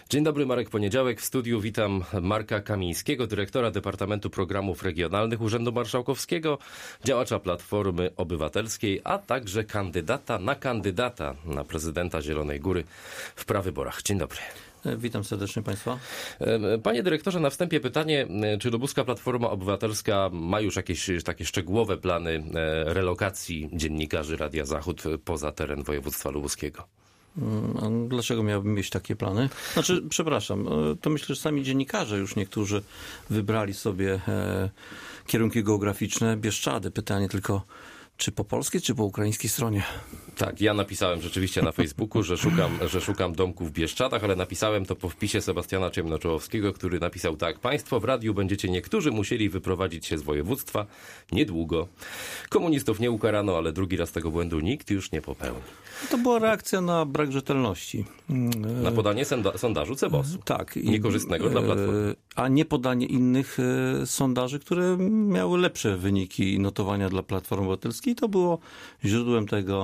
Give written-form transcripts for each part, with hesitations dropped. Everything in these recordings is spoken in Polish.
Dzień dobry, Marek Poniedziałek. W studiu witam Marka Kamińskiego, dyrektora Departamentu Programów Regionalnych Urzędu Marszałkowskiego, działacza Platformy Obywatelskiej, a także kandydata na prezydenta Zielonej Góry w prawyborach. Dzień dobry. Witam serdecznie Państwa. Panie dyrektorze, na wstępie pytanie, czy Lubuska Platforma Obywatelska ma już jakieś takie szczegółowe plany relokacji dziennikarzy Radia Zachód poza teren województwa lubuskiego? A dlaczego miałbym mieć takie plany? Przepraszam, to myślę, że sami dziennikarze już niektórzy wybrali sobie kierunki geograficzne Bieszczady. Pytanie tylko, czy po polskiej, czy po ukraińskiej stronie? Tak, ja napisałem rzeczywiście na Facebooku, że szukam domku w Bieszczadach, ale napisałem to po wpisie Sebastiana Ciemnoczołowskiego, który napisał tak: Państwo w radiu będziecie niektórzy musieli wyprowadzić się z województwa niedługo. Komunistów nie ukarano, ale drugi raz tego błędu nikt już nie popełni. To była reakcja na brak rzetelności. Na podanie sondażu CBOS-u. Tak. Niekorzystnego dla Platformy. A nie podanie innych sondaży, które miały lepsze wyniki i notowania dla Platformy Obywatelskiej. To było źródłem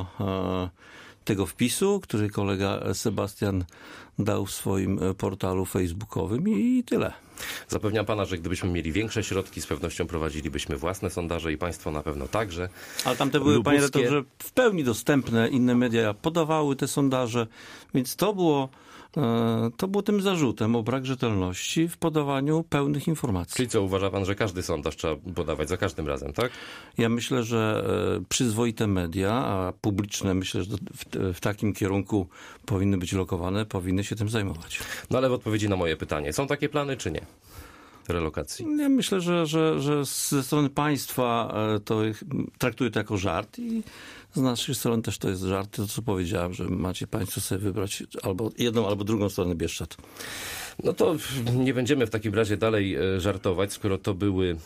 tego wpisu, który kolega Sebastian dał w swoim portalu facebookowym i tyle. Zapewniam pana, że gdybyśmy mieli większe środki, z pewnością prowadzilibyśmy własne sondaże i państwo na pewno także. Ale tamte były, panie redaktorze, w pełni dostępne. Inne media podawały te sondaże, więc to było tym zarzutem o brak rzetelności w podawaniu pełnych informacji. Czyli co, uważa pan, że każdy sondaż trzeba podawać za każdym razem, tak? Ja myślę, że przyzwoite media, a publiczne, myślę, że w takim kierunku powinny być lokowane, powinny się tym zajmować. No ale w odpowiedzi na moje pytanie, są takie plany czy nie? Relokacji. Ja myślę, że ze strony państwa traktuję to jako żart i z naszej strony też to jest żart. To, co powiedziałem, że macie państwo sobie wybrać albo jedną, albo drugą stronę Bieszczad. No to nie będziemy w takim razie dalej żartować, skoro to były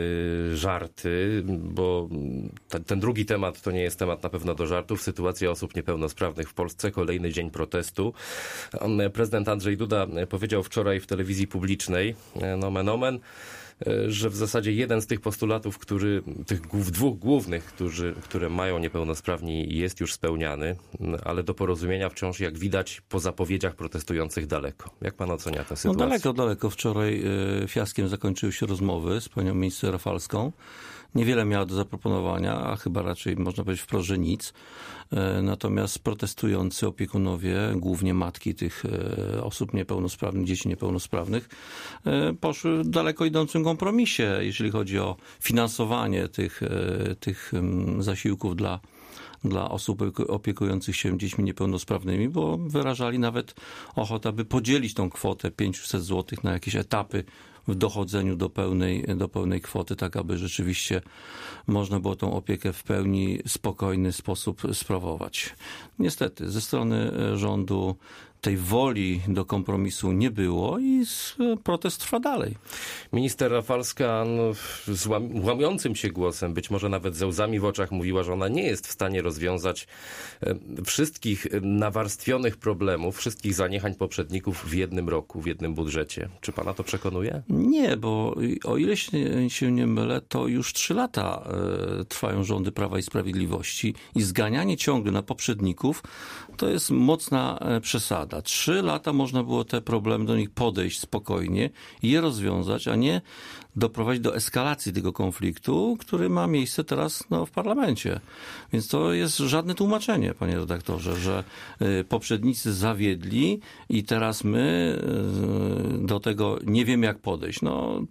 żarty, bo ten drugi temat to nie jest temat na pewno do żartów. Sytuacja osób niepełnosprawnych w Polsce, kolejny dzień protestu. Prezydent Andrzej Duda powiedział wczoraj w telewizji publicznej, nomen omen, że w zasadzie jeden z tych postulatów, tych dwóch głównych, które mają niepełnosprawni, jest już spełniany, ale do porozumienia wciąż, jak widać, po zapowiedziach protestujących daleko. Jak pan ocenia tę sytuację? No daleko. Wczoraj fiaskiem zakończyły się rozmowy z panią minister Rafalską. Niewiele miała do zaproponowania, a chyba raczej można powiedzieć wprost, że nic. Natomiast protestujący opiekunowie, głównie matki tych osób niepełnosprawnych, dzieci niepełnosprawnych, poszły w daleko idącym kompromisie, jeżeli chodzi o finansowanie tych zasiłków dla osób opiekujących się dziećmi niepełnosprawnymi, bo wyrażali nawet ochotę, aby podzielić tą kwotę 500 zł na jakieś etapy w dochodzeniu do pełnej kwoty, tak aby rzeczywiście można było tą opiekę w pełni spokojny sposób sprawować. Niestety, ze strony rządu tej woli do kompromisu nie było i protest trwa dalej. Minister Rafalska z łamiącym się głosem, być może nawet ze łzami w oczach, mówiła, że ona nie jest w stanie rozwiązać wszystkich nawarstwionych problemów, wszystkich zaniechań poprzedników w jednym roku, w jednym budżecie. Czy pana to przekonuje? Nie, bo o ile się nie mylę, to już 3 lata trwają rządy Prawa i Sprawiedliwości i zganianie ciągle na poprzedników to jest mocna przesada. 3 lata można było te problemy, do nich podejść spokojnie i je rozwiązać, a nie doprowadzić do eskalacji tego konfliktu, który ma miejsce teraz w parlamencie. Więc to jest żadne tłumaczenie, panie redaktorze, że poprzednicy zawiedli i teraz my do tego nie wiemy, jak podejść.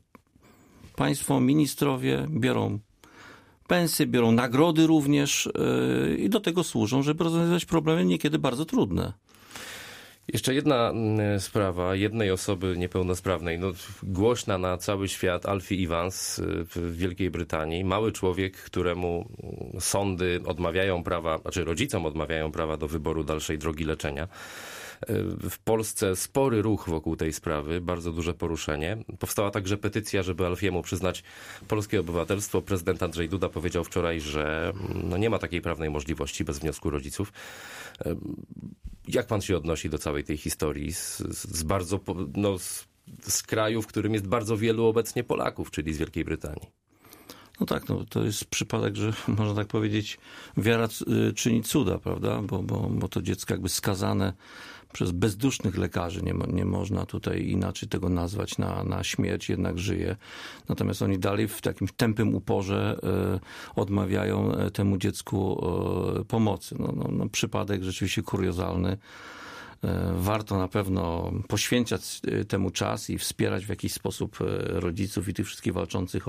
Państwo ministrowie biorą pensje, biorą nagrody również i do tego służą, żeby rozwiązywać problemy niekiedy bardzo trudne. Jeszcze jedna sprawa jednej osoby niepełnosprawnej, głośna na cały świat, Alfie Evans w Wielkiej Brytanii. Mały człowiek, któremu sądy odmawiają prawa, znaczy rodzicom odmawiają prawa do wyboru dalszej drogi leczenia. W Polsce spory ruch wokół tej sprawy, bardzo duże poruszenie. Powstała także petycja, żeby Alfiemu przyznać polskie obywatelstwo. Prezydent Andrzej Duda powiedział wczoraj, że nie ma takiej prawnej możliwości bez wniosku rodziców. Jak pan się odnosi do całej tej historii z kraju, w którym jest bardzo wielu obecnie Polaków, czyli z Wielkiej Brytanii? No tak, to jest przypadek, że można tak powiedzieć, wiara czyni cuda, prawda? Bo to dziecko jakby skazane przez bezdusznych lekarzy, nie można tutaj inaczej tego nazwać, na śmierć, jednak żyje. Natomiast oni dalej w takim tępym uporze odmawiają temu dziecku pomocy. No, przypadek rzeczywiście kuriozalny. Warto na pewno poświęcać temu czas i wspierać w jakiś sposób rodziców i tych wszystkich walczących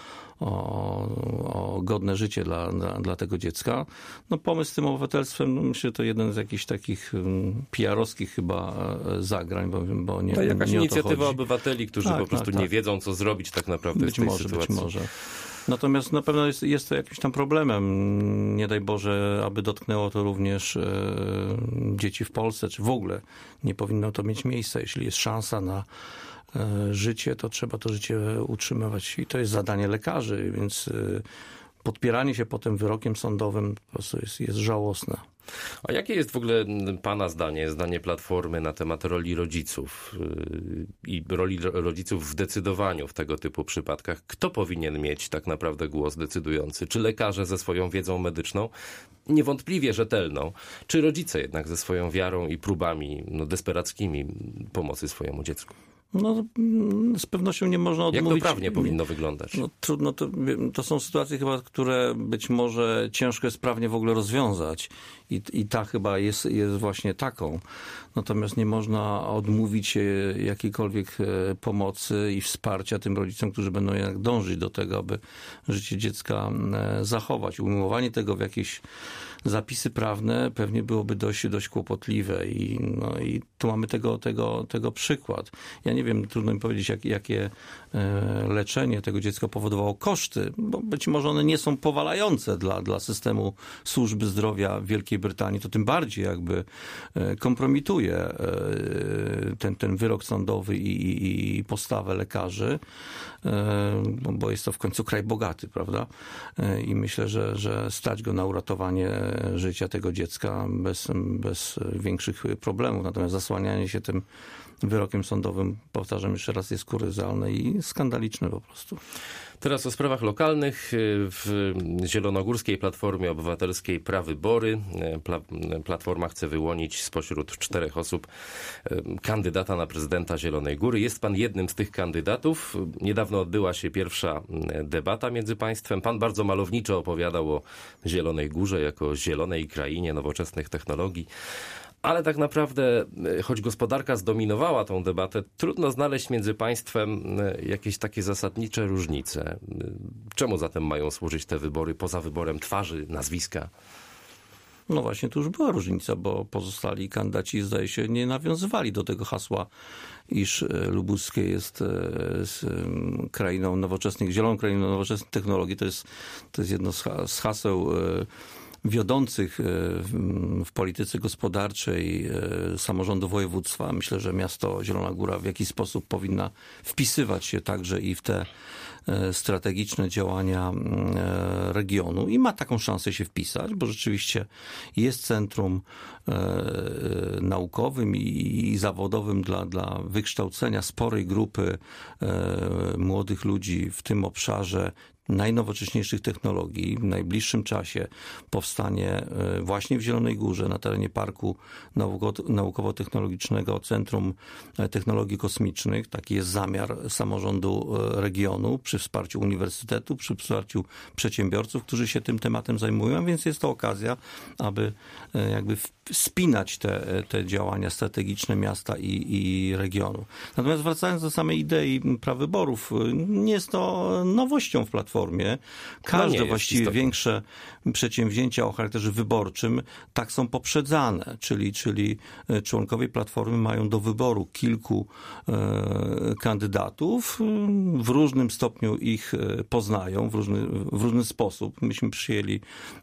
o godne życie dla tego dziecka. No, pomysł z tym obywatelstwem, myślę, to jeden z jakichś takich PR-owskich chyba zagrań, bo nie, to jakaś nie inicjatywa obywateli, którzy po prostu nie wiedzą, co zrobić tak naprawdę w tej sytuacji. Być może. Natomiast na pewno jest to jakimś tam problemem. Nie daj Boże, aby dotknęło to również dzieci w Polsce, czy w ogóle nie powinno to mieć miejsca. Jeśli jest szansa na życie, to trzeba to życie utrzymywać i to jest zadanie lekarzy, więc podpieranie się potem wyrokiem sądowym po prostu jest żałosne. A jakie jest w ogóle pana zdanie Platformy na temat roli rodziców i roli rodziców w decydowaniu w tego typu przypadkach? Kto powinien mieć tak naprawdę głos decydujący? Czy lekarze ze swoją wiedzą medyczną, niewątpliwie rzetelną, czy rodzice jednak ze swoją wiarą i próbami desperackimi pomocy swojemu dziecku? No, z pewnością nie można odmówić. Jak to prawnie powinno wyglądać? No, trudno, to są sytuacje chyba, które być może ciężko jest prawnie w ogóle rozwiązać i ta chyba jest właśnie taką. Natomiast nie można odmówić jakiejkolwiek pomocy i wsparcia tym rodzicom, którzy będą jednak dążyć do tego, aby życie dziecka zachować. Ujmowanie tego w jakieś zapisy prawne pewnie byłoby dość kłopotliwe i tu mamy tego przykład. Ja nie wiem, trudno mi powiedzieć, jakie leczenie tego dziecka powodowało koszty, bo być może one nie są powalające dla systemu służby zdrowia Wielkiej Brytanii. To tym bardziej jakby kompromituje ten wyrok sądowy i postawę lekarzy, bo jest to w końcu kraj bogaty, prawda? I myślę, że stać go na uratowanie życia tego dziecka bez większych problemów. Natomiast zasłanianie się tym wyrokiem sądowym, powtarzam jeszcze raz, jest kuriozalne i skandaliczne po prostu. Teraz o sprawach lokalnych. W Zielonogórskiej Platformie Obywatelskiej Prawybory. Platforma chce wyłonić spośród 4 osób kandydata na prezydenta Zielonej Góry. Jest pan jednym z tych kandydatów. Niedawno odbyła się pierwsza debata między państwem. Pan bardzo malowniczo opowiadał o Zielonej Górze jako zielonej krainie nowoczesnych technologii. Ale tak naprawdę, choć gospodarka zdominowała tą debatę, trudno znaleźć między państwem jakieś takie zasadnicze różnice. Czemu zatem mają służyć te wybory poza wyborem twarzy, nazwiska? No właśnie, tu już była różnica, bo pozostali kandydaci, zdaje się, nie nawiązywali do tego hasła, iż lubuskie jest krainą nowoczesnych, zieloną krainą nowoczesnych technologii. To jest jedno z haseł wiodących w polityce gospodarczej samorządu województwa. Myślę, że miasto Zielona Góra w jakiś sposób powinna wpisywać się także i w te strategiczne działania regionu i ma taką szansę się wpisać, bo rzeczywiście jest centrum naukowym i zawodowym dla wykształcenia sporej grupy młodych ludzi w tym obszarze najnowocześniejszych technologii. W najbliższym czasie powstanie właśnie w Zielonej Górze na terenie Parku Naukowo-Technologicznego Centrum Technologii Kosmicznych. Taki jest zamiar samorządu regionu przy wsparciu uniwersytetu, przy wsparciu przedsiębiorców, którzy się tym tematem zajmują, więc jest to okazja, aby jakby spinać te działania strategiczne miasta i regionu. Natomiast wracając do samej idei prawyborów, nie jest to nowością w Platformie. Każde właściwie większe przedsięwzięcia o charakterze wyborczym tak są poprzedzane, czyli członkowie Platformy mają do wyboru kilku kandydatów, w różnym stopniu ich poznają, w różny sposób. Myśmy przyjęli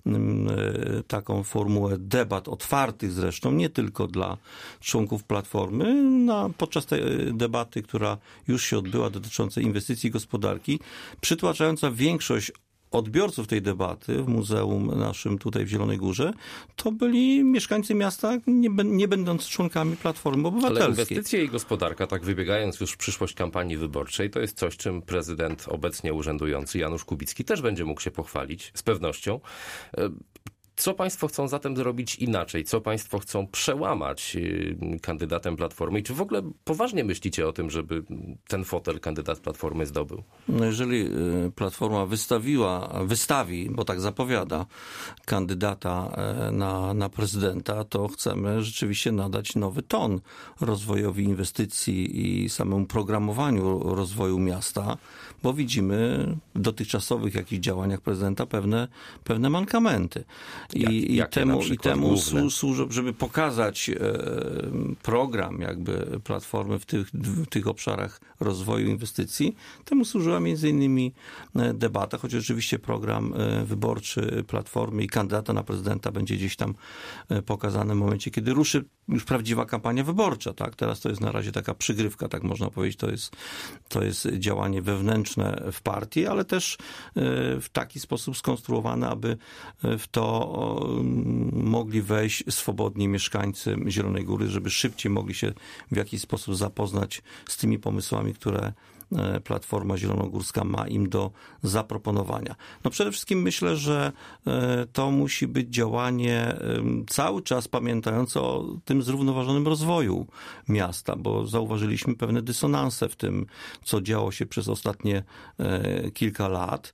taką formułę debat otwartych zresztą, nie tylko dla członków Platformy. Podczas tej debaty, która już się odbyła dotyczącej inwestycji gospodarki, przytłaczająca większość odbiorców tej debaty w muzeum naszym tutaj w Zielonej Górze, to byli mieszkańcy miasta nie będąc członkami Platformy Obywatelskiej. Ale inwestycje i gospodarka, tak wybiegając już w przyszłość kampanii wyborczej, to jest coś, czym prezydent obecnie urzędujący Janusz Kubicki też będzie mógł się pochwalić, z pewnością. Co państwo chcą zatem zrobić inaczej? Co państwo chcą przełamać kandydatem Platformy? I czy w ogóle poważnie myślicie o tym, żeby ten fotel kandydat Platformy zdobył? No jeżeli Platforma wystawi, bo tak zapowiada, kandydata na prezydenta, to chcemy rzeczywiście nadać nowy ton rozwojowi inwestycji i samemu programowaniu rozwoju miasta, bo widzimy w dotychczasowych jakichś działaniach prezydenta pewne mankamenty. I temu służy, żeby pokazać program jakby Platformy w tych obszarach rozwoju inwestycji. Temu służyła między innymi debata, choć oczywiście program wyborczy Platformy i kandydata na prezydenta będzie gdzieś tam pokazany w momencie, kiedy ruszy już prawdziwa kampania wyborcza. Tak? Teraz to jest na razie taka przygrywka, tak można powiedzieć. To jest działanie wewnętrzne w partii, ale też w taki sposób skonstruowane, aby w to mogli wejść swobodnie mieszkańcy Zielonej Góry, żeby szybciej mogli się w jakiś sposób zapoznać z tymi pomysłami, które Platforma Zielonogórska ma im do zaproponowania. No przede wszystkim myślę, że to musi być działanie cały czas pamiętające o tym zrównoważonym rozwoju miasta, bo zauważyliśmy pewne dysonanse w tym, co działo się przez ostatnie kilka lat.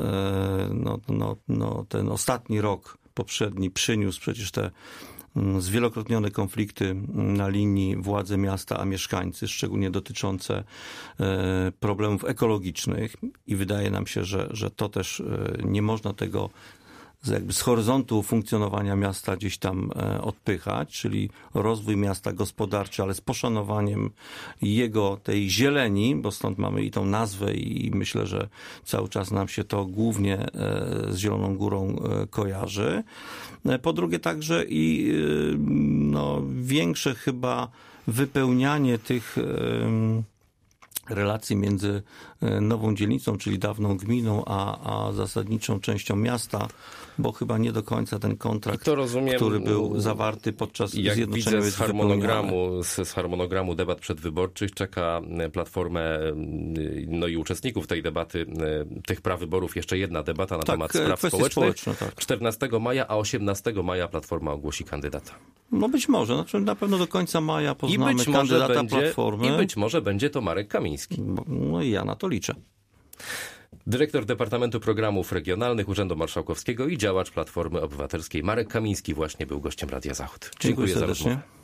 Ten ostatni rok poprzedni przyniósł przecież te zwielokrotnione konflikty na linii władze miasta a mieszkańcy, szczególnie dotyczące problemów ekologicznych i wydaje nam się, że to też nie można tego jakby z horyzontu funkcjonowania miasta gdzieś tam odpychać, czyli rozwój miasta gospodarczy, ale z poszanowaniem tej zieleni, bo stąd mamy i tą nazwę i myślę, że cały czas nam się to głównie z Zieloną Górą kojarzy. Po drugie także i większe chyba wypełnianie tych relacji między nową dzielnicą, czyli dawną gminą, a zasadniczą częścią miasta, bo chyba nie do końca ten kontrakt, który był zawarty podczas zjednoczenia, jest z harmonogramu debat przedwyborczych czeka Platformę i uczestników tej debaty, tych prawyborów, jeszcze jedna debata na temat spraw społecznych. 14 maja, a 18 maja Platforma ogłosi kandydata. No być może, na pewno do końca maja poznamy kandydata Platformy. I być może będzie to Marek Kamiński. No i ja na to liczę. Dyrektor Departamentu Programów Regionalnych Urzędu Marszałkowskiego i działacz Platformy Obywatelskiej Marek Kamiński właśnie był gościem Radia Zachód. Dziękuję serdecznie. za rozmowę.